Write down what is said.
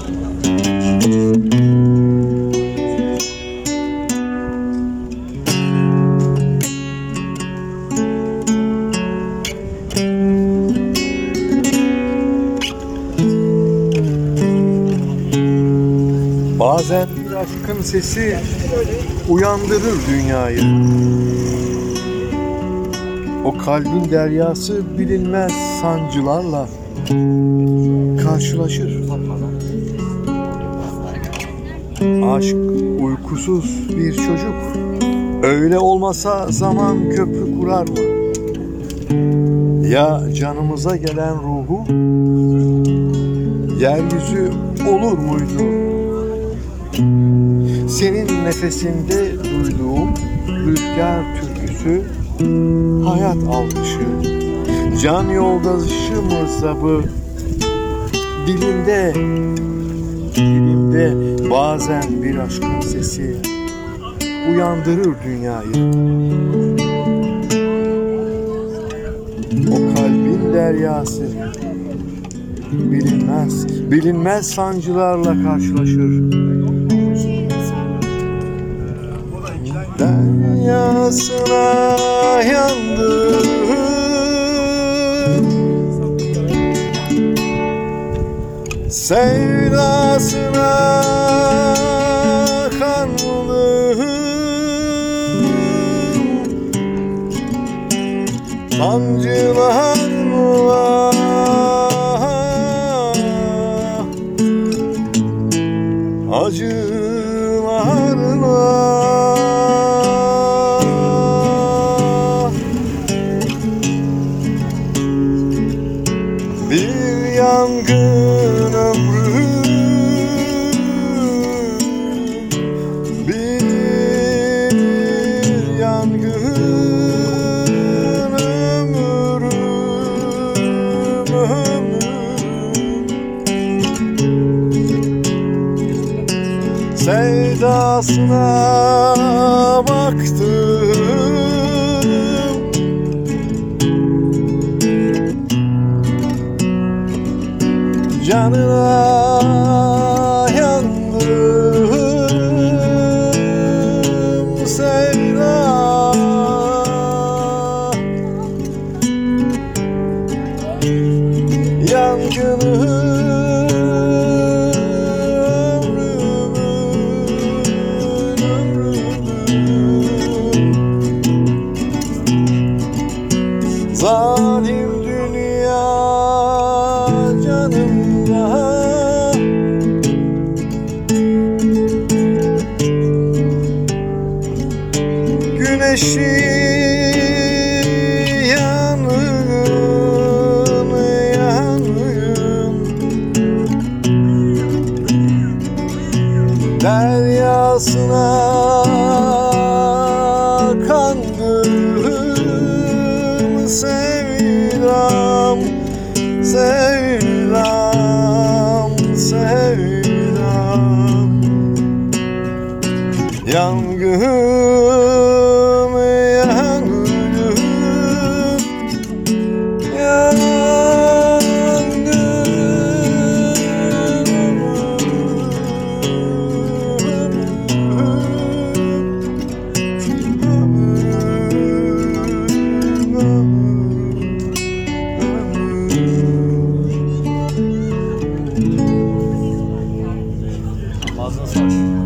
Bazen bir aşkın sesi uyandırır dünyayı. O kalbin deryası bilinmez sancılarla karşılaşır. Aşk uykusuz bir çocuk. Öyle olmasa zaman köprü kurar mı? Ya canımıza gelen ruhu yeryüzü olur muydu? Senin nefesinde duyduğum rüzgar türküsü, hayat alkışı, can yoldaşımızsa bu. Dilimde bazen bir aşkın sesi uyandırır dünyayı. O kalbin deryası bilinmez sancılarla karşılaşır. Deryasına yandım, sevdasına kandım, sancılarla acılarla bir yangın ömrüm, bir yangın ömrüm. Sevdasına baktım, canına yandım, sevda yangını. Zalim dünya canımda, güneşi yanın, deryasına kandım, sevdam, sevdam, sevdam, yangın, Ağzına sağlık.